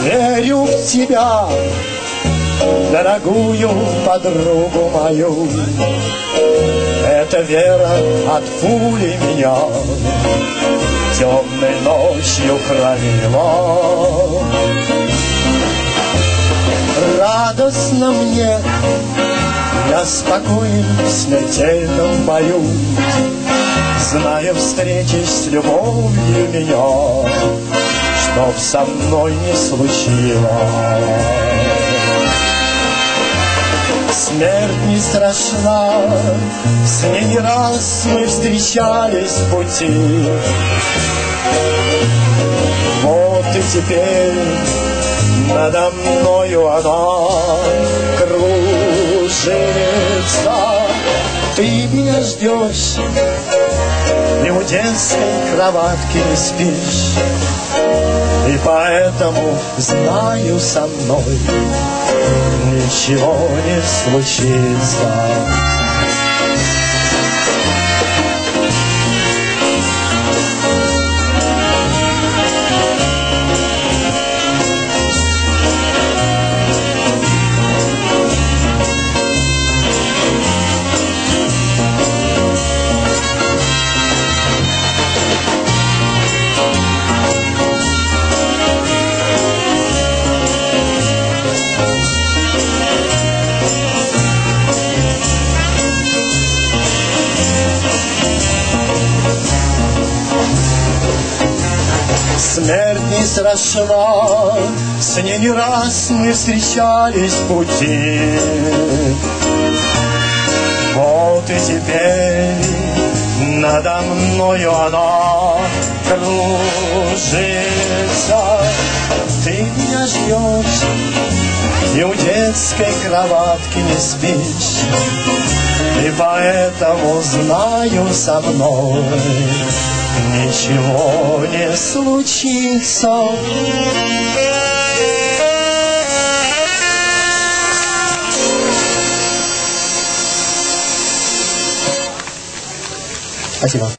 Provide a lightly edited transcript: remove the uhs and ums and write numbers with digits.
Верю в тебя, дорогую подругу мою. Эта вера от пули меня темной ночью хранила. Радостно мне, я спокоен в смертельном бою, зная, встретишь с любовью меня, чтоб со мной не случилось. Смерть не страшна, с ней не раз мы встречались в пути. Вот и теперь надо мною она кружится. Ты меня ждешь, и у детской кроватки не спишь, и поэтому знаю, со мной ничего не случится. Смерть не страшна, с ней не раз мы встречались в пути. Вот и теперь надо мною она кружится. Ты меня ждешь, и у детской кроватки не спишь, и поэтому знаю, со мной ничего не случится. Спасибо.